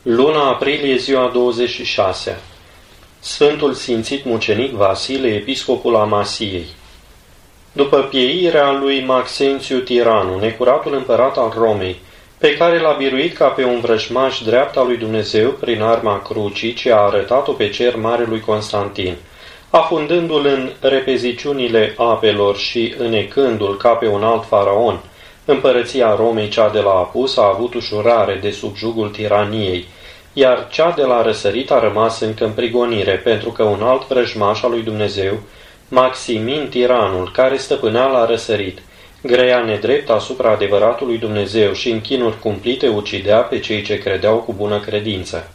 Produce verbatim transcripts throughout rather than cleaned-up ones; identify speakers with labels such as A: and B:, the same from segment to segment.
A: Luna aprilie, ziua douăzeci și șase. Sfântul Sfințit Mucenic Vasile, episcopul Amasiei. După pieirea lui Maxențiu Tiranu, necuratul împărat al Romei, pe care l-a biruit ca pe un vrăjmaș dreapta lui Dumnezeu prin arma crucii ce a arătat-o pe cer marelui Constantin, afundându-l în repeziciunile apelor și înecându-l ca pe un alt faraon, împărăția Romei, cea de la apus, a avut ușurare de sub jugul tiraniei, iar cea de la răsărit a rămas încă în prigonire, pentru că un alt vrăjmaș al lui Dumnezeu, Maximin Tiranul, care stăpânea la răsărit, greia nedrept asupra adevăratului Dumnezeu și în chinuri cumplite ucidea pe cei ce credeau cu bună credință.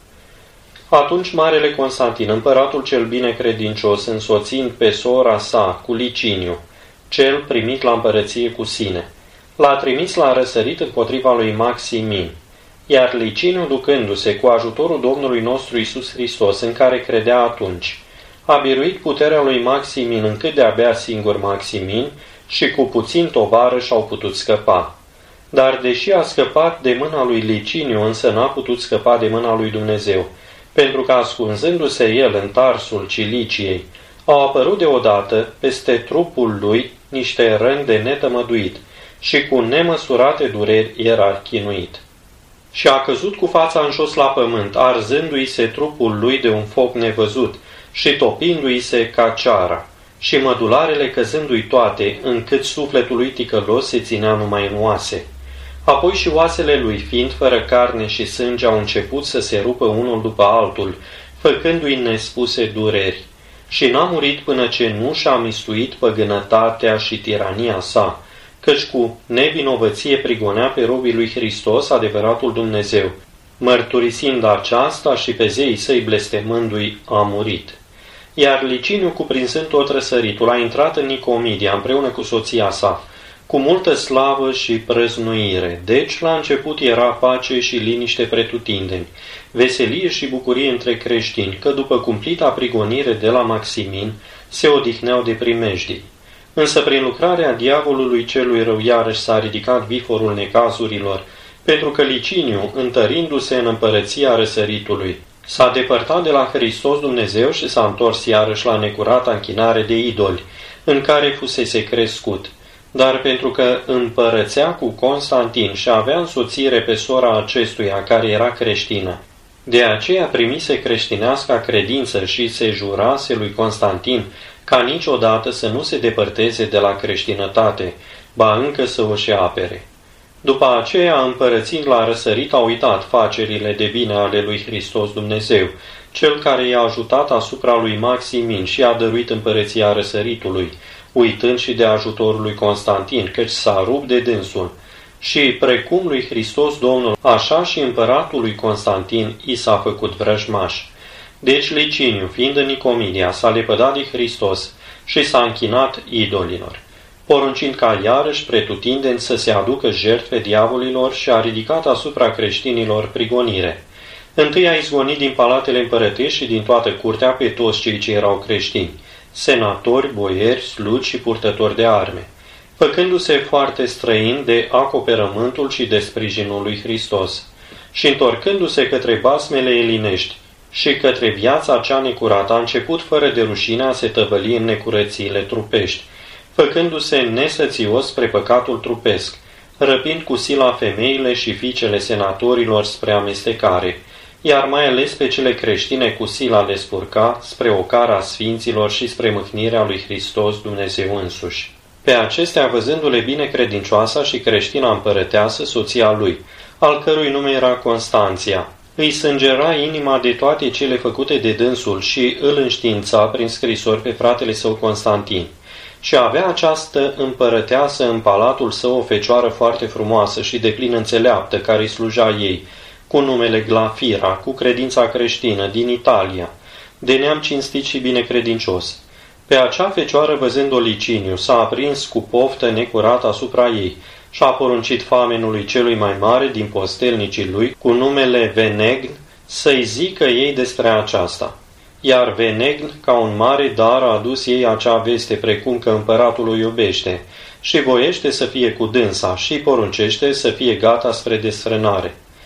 A: Atunci marele Constantin, împăratul cel binecredincios, însoțind pe sora sa cu Liciniu, cel primit la împărăție cu sine, l-a trimis la răsărit împotriva lui Maximin, iar Liciniu, ducându-se cu ajutorul Domnului nostru Iisus Hristos, în care credea atunci, a biruit puterea lui Maximin, încât de-abia singur Maximin și cu puțin tovară și-au putut scăpa. Dar deși a scăpat de mâna lui Liciniu, însă n-a putut scăpa de mâna lui Dumnezeu, pentru că ascunzându-se el în Tarsul Ciliciei, au apărut deodată peste trupul lui niște răni de netămăduit și cu nemăsurate dureri era chinuit. Și a căzut cu fața în jos la pământ, arzându-i se trupul lui de un foc nevăzut și topindu-i se ca ceara, și mădularele căzându-i toate, încât sufletul lui ticălos se ținea numai în oase. Apoi și oasele lui, fiind fără carne și sânge, au început să se rupă unul după altul, făcându-i nespuse dureri. Și n-a murit până ce nu și-a mistuit păgânătatea și tirania sa, căci cu nevinovăție prigonea pe robii lui Hristos, adevăratul Dumnezeu. Mărturisind aceasta și pe zeii săi blestemându-i, a murit. Iar Liciniu, cuprinzând tot răsăritul, a intrat în Nicomedia împreună cu soția sa, cu multă slavă și prăznuire. Deci, la început era pace și liniște pretutindeni, veselie și bucurie între creștini, că după cumplita prigonire de la Maximin, se odihneau de primejdii. Însă prin lucrarea diavolului celui rău iarăși s-a ridicat viforul necazurilor, pentru că Liciniu, întărindu-se în împărăția răsăritului, s-a depărtat de la Hristos Dumnezeu și s-a întors iarăși la necurata închinare de idoli, în care fusese crescut. Dar pentru că împărățea cu Constantin și avea însoțire pe sora acestuia, care era creștină, de aceea primise creștineasca credință și se jurase lui Constantin ca niciodată să nu se depărteze de la creștinătate, ba încă să o și apere. După aceea, împărățind la răsărit, a uitat facerile de bine ale lui Hristos Dumnezeu, cel care i-a ajutat asupra lui Maximin și a dăruit împărăția răsăritului, uitând și de ajutorul lui Constantin, căci s-a rupt de dânsul. Și precum lui Hristos Domnul, așa și împăratul lui Constantin i s-a făcut vrăjmaș. Deci Liciniu, fiind în Nicomedia, s-a lepădat de Hristos și s-a închinat idolilor, poruncind ca iarăși pretutindeni să se aducă jertfe diavolilor, și a ridicat asupra creștinilor prigonire. Întâi a izgonit din palatele împărătești și din toată curtea pe toți cei ce erau creștini, senatori, boieri, slugi și purtători de arme, făcându-se foarte străin de acoperământul și de sprijinul lui Hristos, și întorcându-se către basmele elinești și către viața cea necurată, a început fără de rușine a se tăvăli în necurățiile trupești, făcându-se nesățios spre păcatul trupesc, răpind cu sila femeile și fiicele senatorilor spre amestecare, iar mai ales pe cele creștine cu sila le spurca spre ocara sfinților și spre mâhnirea lui Hristos Dumnezeu însuși. Pe acestea, văzându-le binecredincioasa și creștina împărăteasă, soția lui, al cărui nume era Constanția, îi sângera inima de toate cele făcute de dânsul și îl înștiința prin scrisori pe fratele său Constantin. Și avea această împărăteasă în palatul său o fecioară foarte frumoasă și deplin înțeleaptă, care îi sluja ei, cu numele Glafira, cu credința creștină, din Italia, de neam cinstit și binecredincios. Pe acea fecioară, văzând-o Liciniu, s-a aprins cu poftă necurată asupra ei și a poruncit famenului celui mai mare din postelnicii lui, cu numele Venegn, să-i zică ei despre aceasta. Iar Venegn, ca un mare dar, a adus ei acea veste, precum că împăratul o iubește și voiește să fie cu dânsa și poruncește să fie gata spre desfrânare.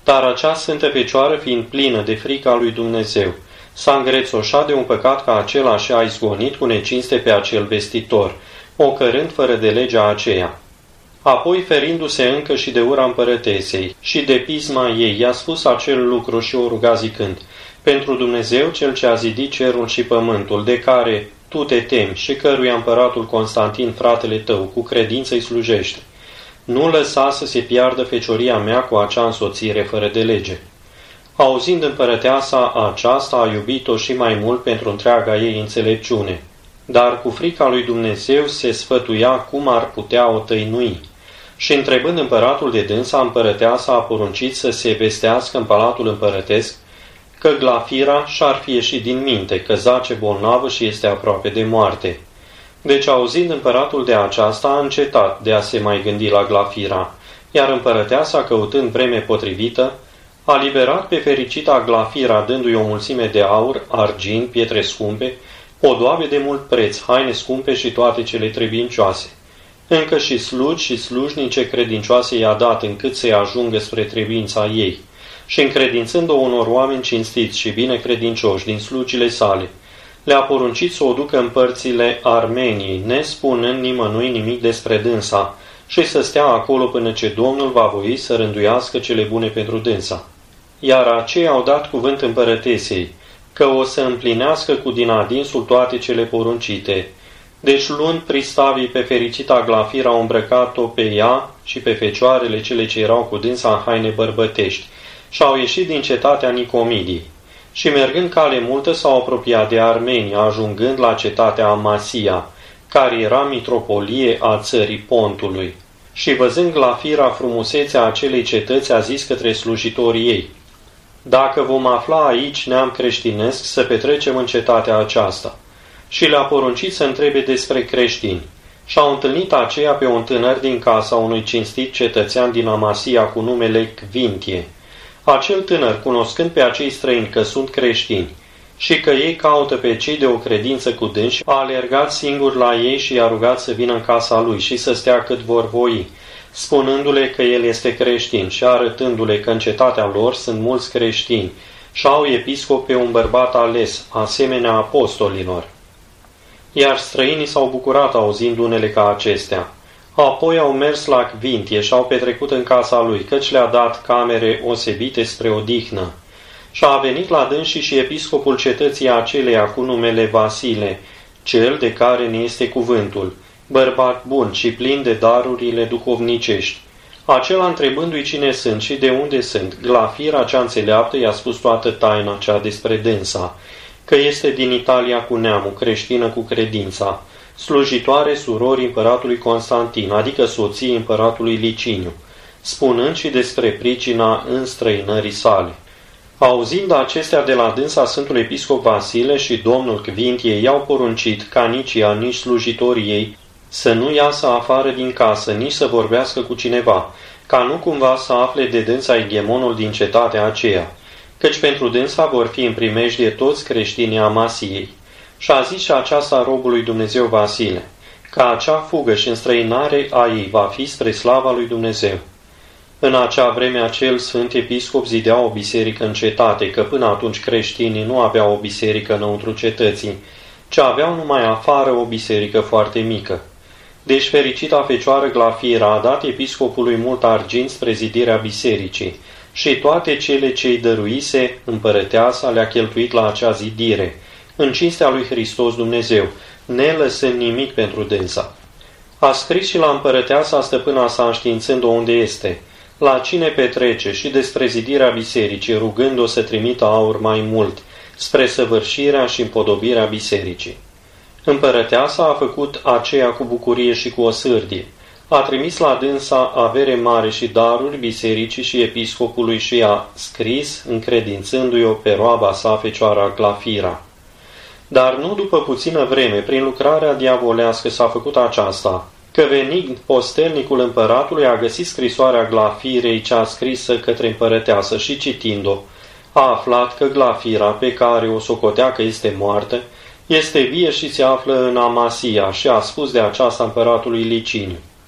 A: Dar acea sfântă fecioară, fiind plină de frica lui Dumnezeu, s-a îngrețoșat de un păcat ca acela și a izgonit cu necinste pe acel vestitor, ocărând fără de legea aceea. Apoi, ferindu-se încă și de ura împărătesei și de pisma ei, i-a spus acel lucru și o ruga zicând: pentru Dumnezeu, Cel ce a zidit cerul și pământul, de care tu te temi și căruia împăratul Constantin, fratele tău, cu credință îi slujește, nu lăsa să se piardă fecioria mea cu acea însoțire fără de lege. Auzind împărăteasa aceasta, a iubit-o și mai mult pentru întreaga ei înțelepciune, dar cu frica lui Dumnezeu se sfătuia cum ar putea o tăinui. Și întrebând împăratul de dânsa, împărăteasa a poruncit să se vestească în palatul împărătesc că Glafira și-ar fi ieșit din minte, că zace bolnavă și este aproape de moarte. Deci, auzind împăratul de aceasta, a încetat de a se mai gândi la Glafira, iar împărăteasa, căutând vreme potrivită, a liberat pe fericita Glafira, dându-i o mulțime de aur, argint, pietre scumpe, podoabe de mult preț, haine scumpe și toate cele trebuincioase. Încă și slugi și slujnice credincioase i-a dat, încât să-i ajungă spre trebuința ei. Și încredințând-o unor oameni cinstiți și bine credincioși din slugile sale, le-a poruncit să o ducă în părțile Armeniei, nespunând nimănui nimic despre dânsa, și să stea acolo până ce Domnul va voi să rânduiască cele bune pentru dânsa. Iar aceia au dat cuvânt împărătesei, că o să împlinească cu din adinsul toate cele poruncite. Deci, luând pristavii pe fericita Glafira, au îmbrăcat-o pe ea și pe fecioarele cele ce erau cu dânsa în haine bărbătești și au ieșit din cetatea Nicomidii. Și mergând cale multă, s-au apropiat de Armenia, ajungând la cetatea Amasia, care era mitropolie a țării Pontului. Și văzând Glafira frumusețea acelei cetăți, a zis către slujitorii ei: dacă vom afla aici neam creștinesc, să petrecem în cetatea aceasta. Și le-a poruncit să întrebe despre creștini. Și-au întâlnit aceea pe un tânăr din casa unui cinstit cetățean din Amasia cu numele Cvintie. Acel tânăr, cunoscând pe acei străini că sunt creștini și că ei caută pe cei de o credință cu dânsi, a alergat singur la ei și i-a rugat să vină în casa lui și să stea cât vor voi, spunându-le că el este creștin și arătându-le că în cetatea lor sunt mulți creștini și au episcop pe un bărbat ales, asemenea apostolilor. Iar străinii s-au bucurat auzind unele ca acestea. Apoi au mers la Cvintie și au petrecut în casa lui, căci le-a dat camere osebite spre odihnă. Și a venit la dânsii și episcopul cetății aceleia cu numele Vasile, cel de care ne este cuvântul, bărbat bun și plin de darurile duhovnicești. Acela, întrebându-i cine sunt și de unde sunt, Glafira cea înțeleaptă i-a spus toată taina cea despre dânsa, că este din Italia cu neamul, creștină cu credința, slujitoare surorii împăratului Constantin, adică soții împăratului Liciniu, spunând și despre pricina înstrăinării sale. Auzind acestea de la dânsa, Sfântul Episcop Vasile și domnul Cvintie i-au poruncit ca nici ea, nici slujitorii ei să nu iasă afară din casă, nici să vorbească cu cineva, ca nu cumva să afle de dânsa egemonul din cetatea aceea, căci pentru dânsa vor fi în primejdie toți creștinii Amasiei. Și a zis și aceasta robului Dumnezeu Vasile, că acea fugă și înstrăinare a ei va fi spre slava lui Dumnezeu. În acea vreme acel sfânt episcop zidea o biserică în cetate, că până atunci creștinii nu aveau o biserică înăuntru cetății, ci aveau numai afară o biserică foarte mică. Deci fericita Fecioară Glafira a dat episcopului mult argint spre zidirea bisericii și toate cele ce îi dăruise împărăteasa le-a cheltuit la acea zidire, în cinstea lui Hristos Dumnezeu, nelăsând nimic pentru dânsa. A scris și la împărăteasa stăpâna sa înștiințând-o unde este, la cine petrece și despre zidirea bisericii, rugând-o să trimită aur mai mult, spre săvârșirea și împodobirea bisericii. Împărăteasa a făcut aceea cu bucurie și cu o sârdie. A trimis la dânsa avere mare și daruri bisericii și episcopului și a scris, încredințându-i-o pe roaba sa Fecioara Glafira. Dar nu după puțină vreme, prin lucrarea diavolească s-a făcut aceasta, că venind postelnicul împăratului a găsit scrisoarea Glafirei cea scrisă către împărăteasă și citind-o, a aflat că Glafira, pe care o socotea că este moartă, este vie și se află în Amasia și a spus de aceasta împăratului Liciniu.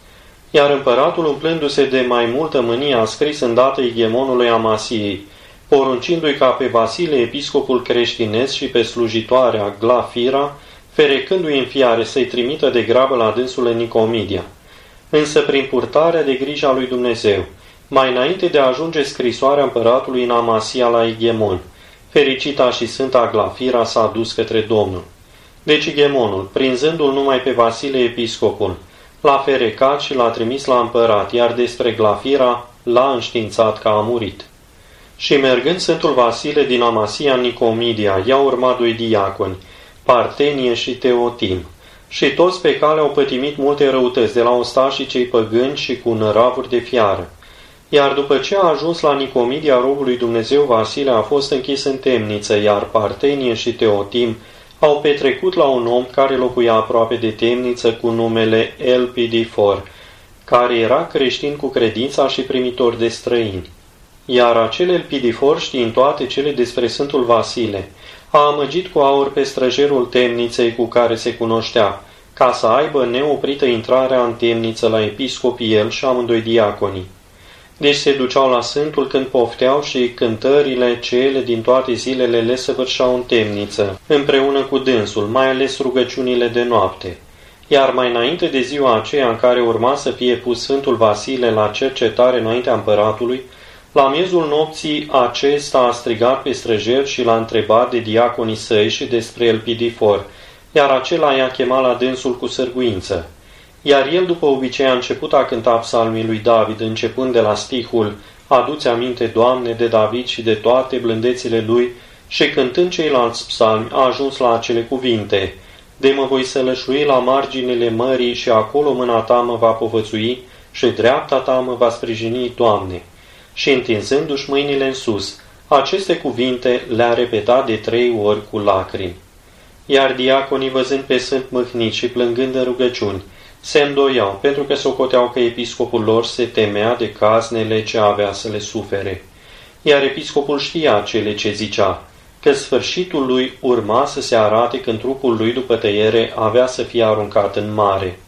A: Iar împăratul, umplându-se de mai multă mânie, a scris îndată ighemonului Amasiei, poruncindu-i ca pe Vasile, episcopul creștinesc, și pe slujitoarea Glafira, ferecându-i în fiare, să-i trimită de grabă la dânsul în Nicomedia. Însă prin purtarea de grijă a lui Dumnezeu, mai înainte de a ajunge scrisoarea împăratului în Amasia la Ighemon, fericita și sfânta Glafira s-a dus către Domnul. Deci Ighemonul, prinzându-l numai pe Vasile episcopul, l-a ferecat și l-a trimis la împărat, iar despre Glafira l-a înștiințat că a murit. Și mergând Sfântul Vasile din Amasia în Nicomedia, i-au urmat doi diaconi, Partenie și Teotim, și toți pe cale au pătimit multe răutăți de la ostașii cei păgâni și cu năravuri de fiară. Iar după ce a ajuns la Nicomedia, robul lui Dumnezeu Vasile a fost închis în temniță, iar Partenie și Teotim au petrecut la un om care locuia aproape de temniță cu numele Elpidifor, care era creștin cu credința și primitor de străini. Iar acel Elpidifor, știind toate cele despre Sfântul Vasile, a amăgit cu aur pe străjerul temniței cu care se cunoștea, ca să aibă neoprită intrarea în temniță la episcopii el și amândoi diaconii. Deci se duceau la Sfântul când pofteau și cântările cele din toate zilele le săvârșeau în temniță, împreună cu dânsul, mai ales rugăciunile de noapte. Iar mai înainte de ziua aceea în care urma să fie pus Sfântul Vasile la cercetare înaintea împăratului, la miezul nopții acesta a strigat pe străjer și l-a întrebat de diaconii săi și despre Elpidifor, iar acela i-a chemat la dânsul cu sârguință. Iar el, după obicei, a început a cânta psalmii lui David, începând de la stihul Adu-ți aminte, Doamne, de David și de toate blândețile lui, și cântând ceilalți psalmi, a ajuns la acele cuvinte: De mă voi sălășui la marginile mării și acolo mâna ta mă va povățui și dreapta ta mă va sprijini, Doamne. Și întinzându-și mâinile în sus, aceste cuvinte le-a repetat de trei ori cu lacrimi. Iar diaconii, văzând pe sfânt mâhnit și plângând în rugăciuni, se îndoiau, pentru că socoteau că episcopul lor se temea de caznele ce avea să le sufere. Iar episcopul știa cele ce zicea, că sfârșitul lui urma să se arate când trupul lui după tăiere avea să fie aruncat în mare.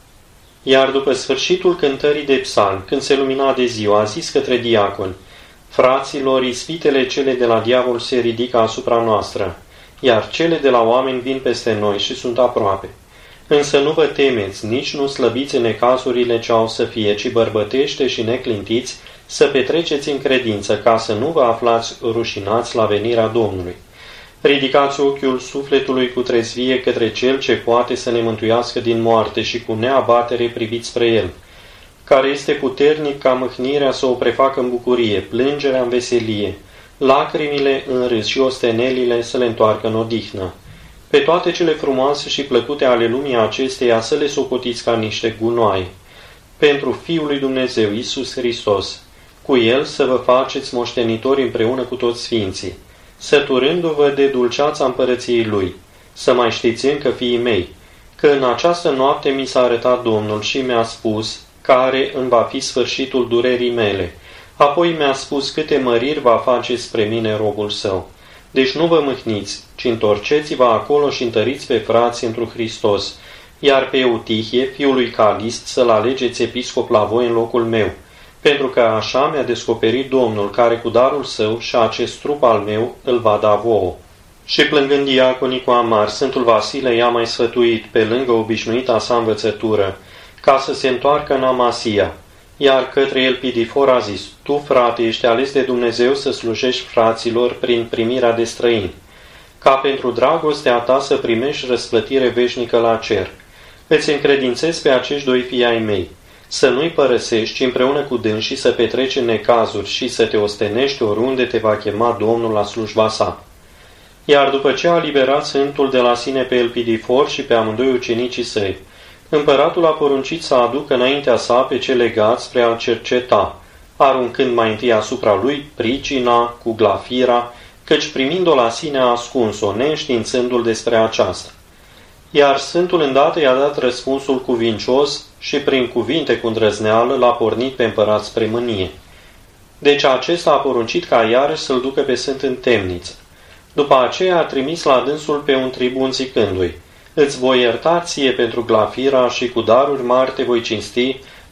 A: Iar după sfârșitul cântării de psalm, când se lumina de ziua, a zis către diaconi: Fraților, ispitele cele de la diavol se ridică asupra noastră, iar cele de la oameni vin peste noi și sunt aproape. Însă nu vă temeți, nici nu slăbiți în necazurile ce au să fie, ci bărbătește și neclintiți să petreceți în credință, ca să nu vă aflați rușinați la venirea Domnului. Ridicați ochiul sufletului cu trezvie către Cel ce poate să ne mântuiască din moarte și cu neabatere priviți spre El, care este puternic ca mâhnirea să o prefacă în bucurie, plângerea în veselie, lacrimile în râs și ostenelile să le întoarcă în odihnă. Pe toate cele frumoase și plăcute ale lumii acesteia să le socotiți ca niște gunoaie. Pentru Fiul lui Dumnezeu, Iisus Hristos, cu El să vă faceți moștenitori împreună cu toți sfinții, săturându-vă de dulceața împărăției Lui, să mai știți încă, fiii mei, că în această noapte mi s-a arătat Domnul și mi-a spus care îmi va fi sfârșitul durerii mele. Apoi mi-a spus câte măriri va face spre mine robul Său. Deci nu vă mâhniți, ci întorceți-vă acolo și întăriți pe frații întru Hristos, iar pe Eutihie, fiul lui Calist, să-l alegeți episcop la voi în locul meu, pentru că așa mi-a descoperit Domnul, care cu darul Său și acest trup al meu îl va da vouă. Și plângând diaconii cu amar, Sfântul Vasile i-a mai sfătuit, pe lângă obișnuita sa învățătură, ca să se întoarcă în Amasia. Iar către Elpidifor a zis: Tu, frate, ești ales de Dumnezeu să slujești fraților prin primirea de străini, ca pentru dragostea ta să primești răsplătire veșnică la cer. Îți încredințez pe acești doi fii ai mei, să nu-i părăsești, ci împreună cu dânsii să petreci în necazuri și să te ostenești oriunde te va chema Domnul la slujba sa. Iar după ce a liberat Sfântul de la sine pe Elpidifor și pe amândoi ucenicii săi, împăratul a poruncit să aducă înaintea sa pe cei legați spre a-l cerceta, aruncând mai întâi asupra lui pricina cu Glafira, căci primind-o la sine a ascuns-o, neînștiințându-l despre aceasta. Iar Sfântul îndată i-a dat răspunsul cuvincios și prin cuvinte cu îndrăzneală l-a pornit pe împărat spre mânie. Deci acesta a poruncit ca iarăși să-l ducă pe Sfânt în temniță. După aceea a trimis la dânsul pe un tribun zicându-i: Îți voi ierta ție pentru Glafira și cu daruri mari te voi cinsti,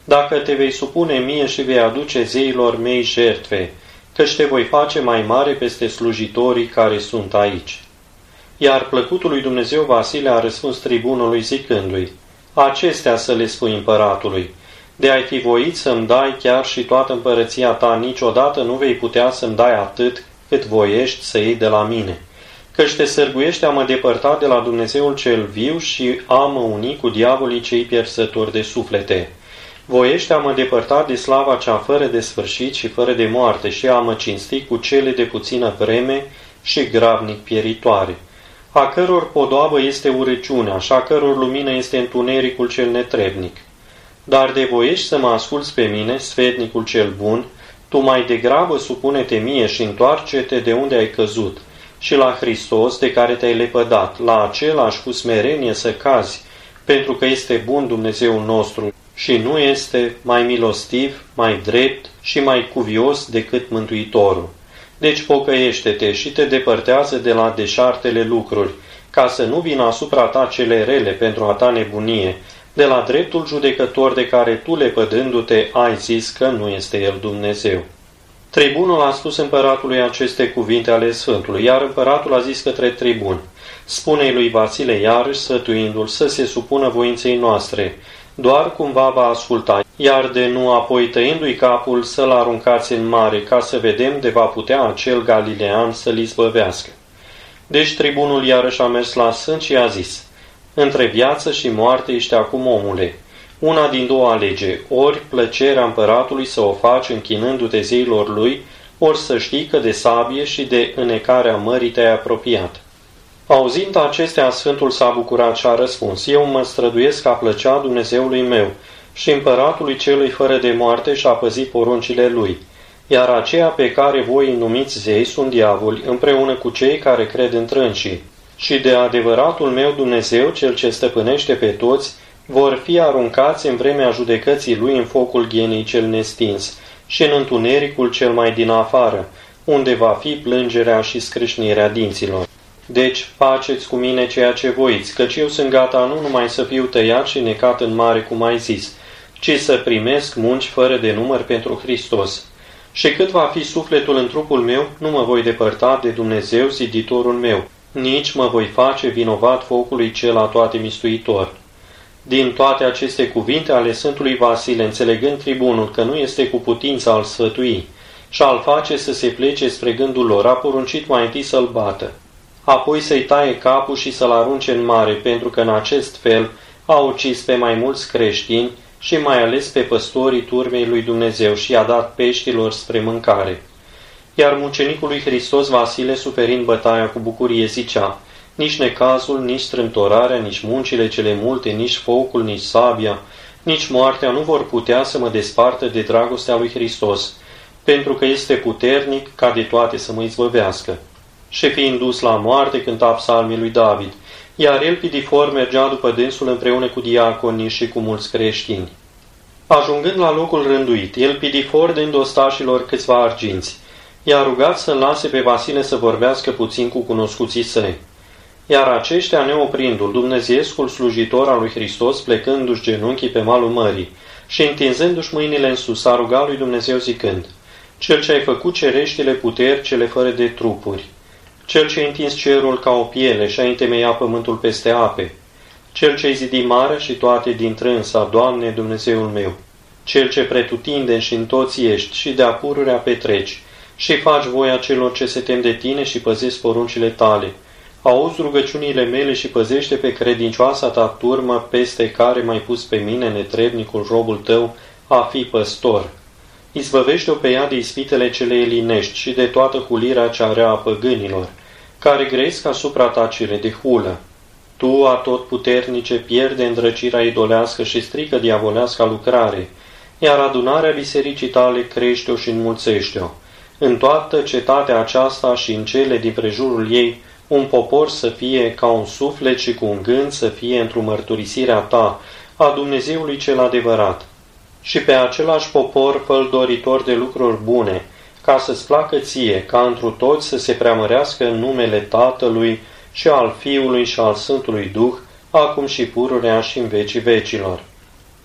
A: dacă te vei supune mie și vei aduce zeilor mei jertfe, căci te voi face mai mare peste slujitorii care sunt aici. Iar plăcutul lui Dumnezeu Vasile a răspuns tribunului zicându-i, acestea să le spui împăratului, de ai fi voit să-mi dai chiar și toată împărăția ta, niciodată nu vei putea să-mi dai atât cât voiești să iei de la mine, căci te sârguiești a mă depărta de la Dumnezeul cel viu și a mă uni cu diavolii cei pierzători de suflete. Voiește a mă depărta de slava cea fără de sfârșit și fără de moarte și a mă cinsti cu cele de puțină vreme și gravnic pieritoare, a căror podoabă este urăciunea și a căror lumină este întunericul cel netrebnic. Dar de voiești să mă asculți pe mine, sfetnicul cel bun, tu mai degrabă supune-te mie și întoarce-te de unde ai căzut și la Hristos de care te-ai lepădat, la același cu smerenie să cazi, pentru că este bun Dumnezeul nostru și nu este mai milostiv, mai drept și mai cuvios decât Mântuitorul. Deci pocăiește-te și te depărtează de la deșartele lucruri, ca să nu vină asupra ta cele rele pentru a ta nebunie, de la dreptul judecător de care tu, lepădându-te, ai zis că nu este el Dumnezeu. Tribunul a spus împăratului aceste cuvinte ale Sfântului, iar împăratul a zis către tribun, spune-i lui Vasile iarăși sfătuindu-l să se supună voinței noastre, doar cumva va asculta, iar de nu apoi tăindu-i capul să-l aruncați în mare, ca să vedem de va putea acel galilean să-l izbăvească. Deci tribunul iarăși a mers la sân și a zis, între viață și moarte ești acum, omule, una din două alege, ori plăcerea împăratului să o faci închinându-te zeilor lui, ori să știi că de sabie și de înecarea mării te-ai apropiat. Auzind acestea, Sfântul s-a bucurat și a răspuns, eu mă străduiesc a plăcea Dumnezeului meu și împăratului celui fără de moarte și-a păzit poruncile lui, iar aceia pe care voi îi numiți zei sunt diavoli împreună cu cei care cred în trânsii, și de adevăratul meu Dumnezeu, cel ce stăpânește pe toți, vor fi aruncați în vremea judecății lui în focul ghenii cel nestins și în întunericul cel mai din afară, unde va fi plângerea și scrâșnirea dinților. Deci, faceți cu mine ceea ce voiți, căci eu sunt gata nu numai să fiu tăiat și necat în mare, cum ai zis, ci să primesc munci fără de număr pentru Hristos. Și cât va fi sufletul în trupul meu, nu mă voi depărta de Dumnezeu, ziditorul meu, nici mă voi face vinovat focului cel atoate mistuitor. Din toate aceste cuvinte ale Sfântului Vasile, înțelegând tribunul că nu este cu putință al sfătui și al face să se plece spre gândul lor, a poruncit mai întâi să-l bată, apoi să-i taie capul și să-l arunce în mare, pentru că în acest fel a ucis pe mai mulți creștini și mai ales pe păstorii turmei lui Dumnezeu și i-a dat peștilor spre mâncare. Iar mucenicul lui Hristos Vasile, suferind bătaia cu bucurie, zicea, nici necazul, nici strâmtorarea, nici muncile cele multe, nici focul, nici sabia, nici moartea nu vor putea să mă despartă de dragostea lui Hristos, pentru că este puternic ca de toate să mă izbăvească. Și fiind dus la moarte, cânta psalmii lui David, iar el pidifor mergea după dânsul împreună cu diaconii și cu mulți creștini. Ajungând la locul rânduit, el pidifor dând ostașilor câțiva arginți, i-a rugat să-l lase pe Vasile să vorbească puțin cu cunoscuții săi. Iar aceștia, neoprindu-l, dumnezeiescul slujitor al lui Hristos, plecându-și genunchii pe malul mării și întinzându-și mâinile în sus, a rugat lui Dumnezeu zicând, Cel ce ai făcut cereștile puteri cele fără de trupuri, Cel ce ai întins cerul ca o piele și ai întemeiat pământul peste ape, Cel ce ai zidit marea și toate din trânsa, Doamne Dumnezeul meu, Cel ce pretutindeni și în toți ești și de-a pururea petreci și faci voia celor ce se tem de tine și păzesc poruncile tale, auzi rugăciunile mele și păzește pe credincioasa ta turmă peste care m-ai pus pe mine, netrebnicul robul tău, a fi păstor. Izbăvește-o pe ea de ispitele cele elinești și de toată hulirea cea rea a păgânilor, care gresc asupra ta cele de hulă. Tu, atotputernice, pierde îndrăcirea idolească și strică diavoleasca lucrare, iar adunarea bisericii tale crește-o și înmulțește-o. În toată cetatea aceasta și în cele din prejurul ei, un popor să fie ca un suflet și cu un gând să fie într-o mărturisirea ta, a Dumnezeului cel adevărat. Și pe același popor fă-l doritor de lucruri bune, ca să-ți placă ție, ca întru toți să se preamărească în numele Tatălui și al Fiului și al Sfântului Duh, acum și pururea și în vecii vecilor.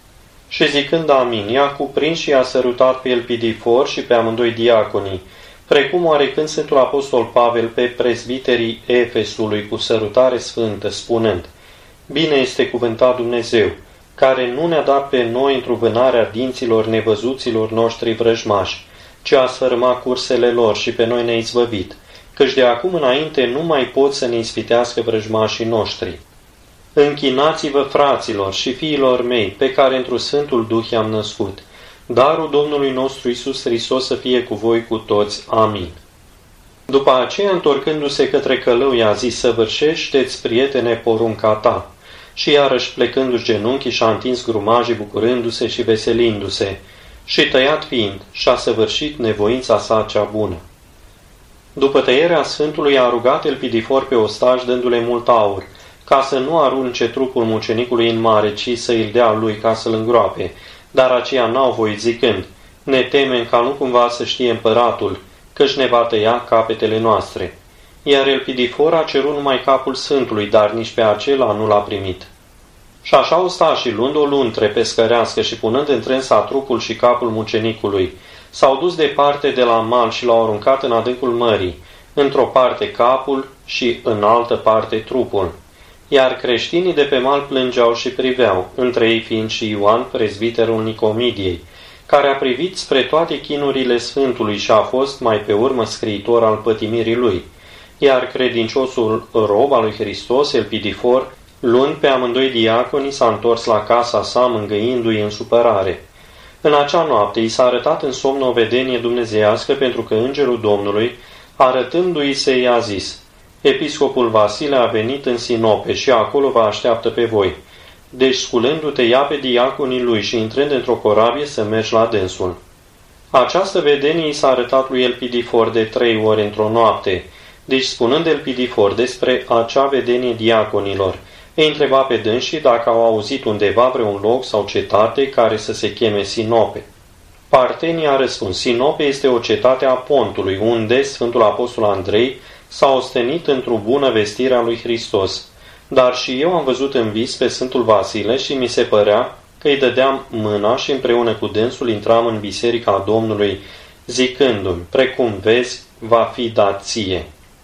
A: Și zicând amin, i-a cuprins și i-a sărutat pe Elpidifor și pe amândoi diaconii, precum oarecând Sfântul Apostol Pavel pe prezbiterii Efesului cu sărutare sfântă, spunând: Bine este cuvântat Dumnezeu, care nu ne-a dat pe noi întruvânarea dinților nevăzuților noștri vrăjmași, ci a sfărâmat cursele lor și pe noi ne-a izbăvit, căci de acum înainte nu mai pot să ne ispitească vrăjmașii noștri. Închinați-vă, fraților și fiilor mei, pe care într-un Sfântul Duh i-am născut. Darul Domnului nostru Iisus Hristos să fie cu voi cu toți. Amin. După aceea, întorcându-se către călău, i-a zis: săvârșește-ți, prietene, porunca ta. Și iarăși, plecându-și genunchii, și-a întins grumajii, bucurându-se și veselindu-se. Și tăiat fiind, și-a săvârșit nevoința sa cea bună. După tăierea Sfântului, a rugat Elpidifor pe ostaș, dându-le mult aur, ca să nu arunce trupul mucenicului în mare, ci să îl dea lui ca să-l îngroape. Dar aceia n-au voit, zicând: ne temem ca nu cumva să știe împăratul, căci ne va tăia capetele noastre. Iar Elpidifor a cerut numai capul Sfântului, dar nici pe acela nu l-a primit. Și așa ostașii, luând o luntre pescărească și punând întrânsa trupul și capul mucenicului, s-au dus departe de la mal și l-au aruncat în adâncul mării, într-o parte capul și în altă parte trupul. Iar creștinii de pe mal plângeau și priveau, între ei fiind și Ioan, prezbiterul Nicomidiei, care a privit spre toate chinurile Sfântului și a fost mai pe urmă scriitor al pătimirii lui, iar credinciosul rob al lui Hristos, Elpidifor, luând pe amândoi diaconii, s-a întors la casa sa, mângâindu-i în supărare. În acea noapte i s-a arătat în somn o vedenie dumnezeiască, pentru că îngerul Domnului, arătându-i se, i-a zis: Episcopul Vasile a venit în Sinope și acolo vă așteaptă pe voi. Deci, sculându-te, ia pe diaconii lui și intrând într-o corabie să mergi la dânsul. Această vedenie i s-a arătat lui Elpidifor de trei ori într-o noapte. Deci, spunând Elpidifor despre acea vedenie diaconilor, îi întreba pe dânsii dacă au auzit undeva vreun loc sau cetate care să se cheme Sinope. Partenii a răspuns: Sinope este o cetate a Pontului, unde Sfântul Apostol Andrei s-a ostenit într-o bună vestire a lui Hristos. Dar și eu am văzut în vis pe Sfântul Vasile și mi se părea că îi dădeam mâna și împreună cu dânsul intram în biserica Domnului, zicându-mi: precum vezi, va fi dat ție.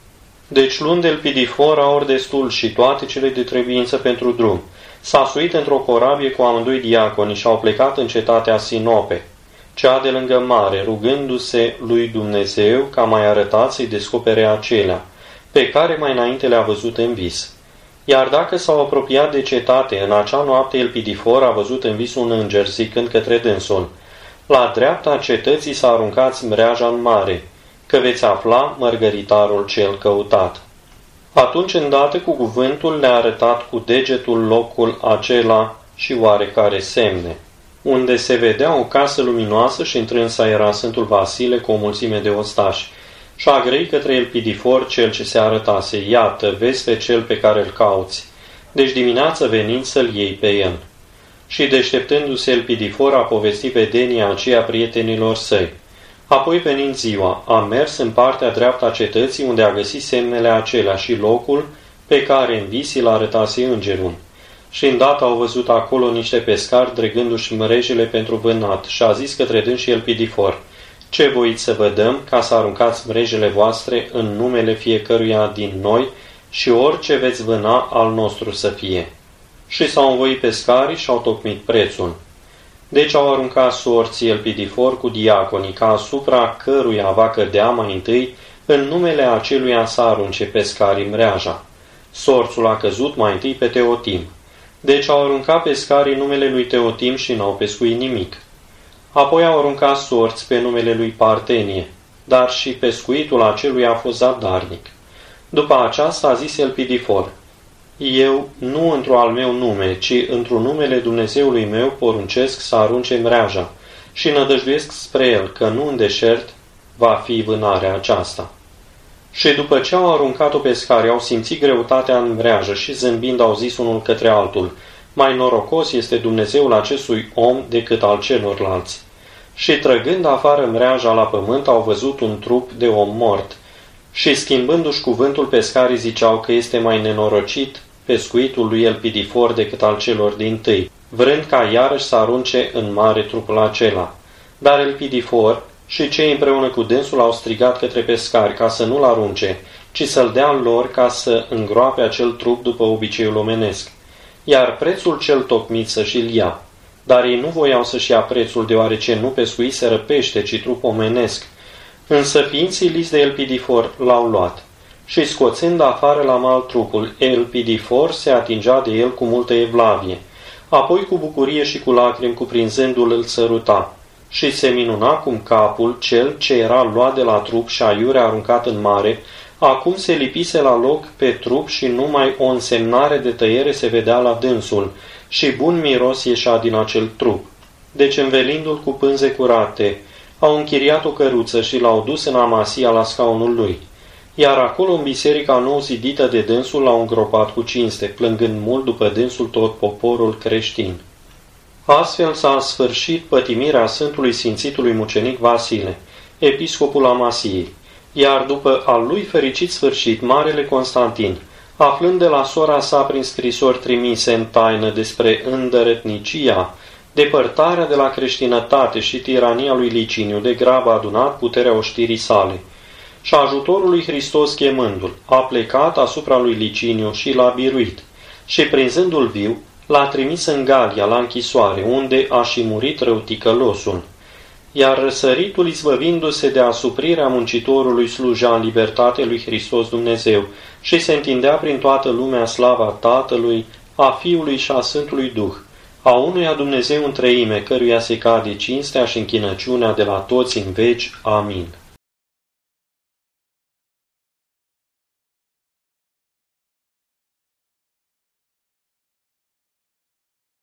A: Deci, luând Elpidifor aur destul și toate cele de trebuință pentru drum, s-a suit într-o corabie cu amândoi diaconi și au plecat în cetatea Sinope, cea de lângă mare, rugându-se lui Dumnezeu ca mai arătat să-i descopere acelea, pe care mai înainte le-a văzut în vis. Iar dacă s-au apropiat de cetate, în acea noapte Elpidifor a văzut în vis un înger zicând către dânsul: la dreapta cetății s-a aruncat mreaja în mare, că veți afla mărgăritarul cel căutat. Atunci, îndată cu cuvântul, le-a arătat cu degetul locul acela și oarecare semne, unde se vedea o casă luminoasă și întrânsa era Sfântul Vasile cu o mulțime de ostași. Și a grăit către Elpidifor cel ce se arătase: iată, vezi pe cel pe care îl cauți. Deci dimineață venind să-l iei pe el. Și deșteptându-se Elpidifor a povestit vedenia aceea prietenilor săi. Apoi, venind ziua, a mers în partea dreaptă a cetății, unde a găsit semnele acelea și locul pe care în vis l-a arătase îngerul. Și îndată au văzut acolo niște pescari dregându-și mrejele pentru vânat și a zis către dânsi Elpidifor: ce voiți să vă dăm ca să aruncați mrejele voastre în numele fiecăruia din noi și orice veți vâna al nostru să fie. Și s-au învoit pescarii și au tocmit prețul. Deci au aruncat sorții Elpidifor cu diaconii, ca asupra căruia va cădea mai întâi, în numele aceluia să arunce pescarii mreaja. Sorțul a căzut mai întâi pe Teotim. Deci au aruncat pescarii numele lui Teotim și n-au pescuit nimic. Apoi au aruncat sorți pe numele lui Partenie, dar și pescuitul acelui a fost zadarnic. După aceasta a zis Elpidifor: eu nu într-o al meu nume, ci într-un numele Dumnezeului meu poruncesc să arunce mreaja și nădăjduiesc spre el că nu în deșert va fi vânarea aceasta. Și după ce au aruncat-o pescarii, au simțit greutatea în mreajă și zâmbind au zis unul către altul: mai norocos este Dumnezeul acestui om decât al celorlalți. Și trăgând afară mreaja la pământ, au văzut un trup de om mort. Și schimbându-și cuvântul, pescarii ziceau că este mai nenorocit pescuitul lui Elpidifor decât al celor dintâi. vrând ca iarăși să arunce în mare trupul acela. Dar Elpidifor și cei împreună cu dânsul au strigat către pescari ca să nu-l arunce, ci să-l dea lor ca să îngroape acel trup după obiceiul omenesc, iar prețul cel tocmit să-și-l ia. Dar ei nu voiau să-și ia prețul, deoarece nu pescuiseră pește, ci trup omenesc. Însă fiind siliți de Elpidifor, l-au luat. Și scoțând afară la mal trupul, Elpidifor se atingea de el cu multă evlavie. Apoi cu bucurie și cu lacrimi cuprinzându-l îl săruta. Și se minuna cum capul, cel ce era luat de la trup și aiurea aruncat în mare, acum se lipise la loc pe trup și numai o însemnare de tăiere se vedea la dânsul și bun miros ieșea din acel trup. Deci învelindu-l cu pânze curate, au închiriat o căruță și l-au dus în Amasia la scaunul lui. Iar acolo în biserica nou zidită de dânsul l-au îngropat cu cinste, plângând mult după dânsul tot poporul creștin. Astfel s-a sfârșit pătimirea Sfântului Sfințitului Mucenic Vasile, episcopul Amasiei, iar după al lui fericit sfârșit, Marele Constantin, aflând de la sora sa prin scrisori trimise în taină despre îndărătnicia, depărtarea de la creștinătate și tirania lui Liciniu, de grab a adunat puterea oștirii sale, și ajutorul lui Hristos chemându-l, a plecat asupra lui Liciniu și l-a biruit, și prinzându-l viu, l-a trimis în Galia, la închisoare, unde a și murit răuticălosul. Iar răsăritul, izbăvindu-se de asuprirea muncitorului, sluja în libertate lui Hristos Dumnezeu și se întindea prin toată lumea slava Tatălui, a Fiului și a Sfântului Duh, a unuia Dumnezeu în treime, căruia se cade cinstea și închinăciunea de la toți în veci. Amin.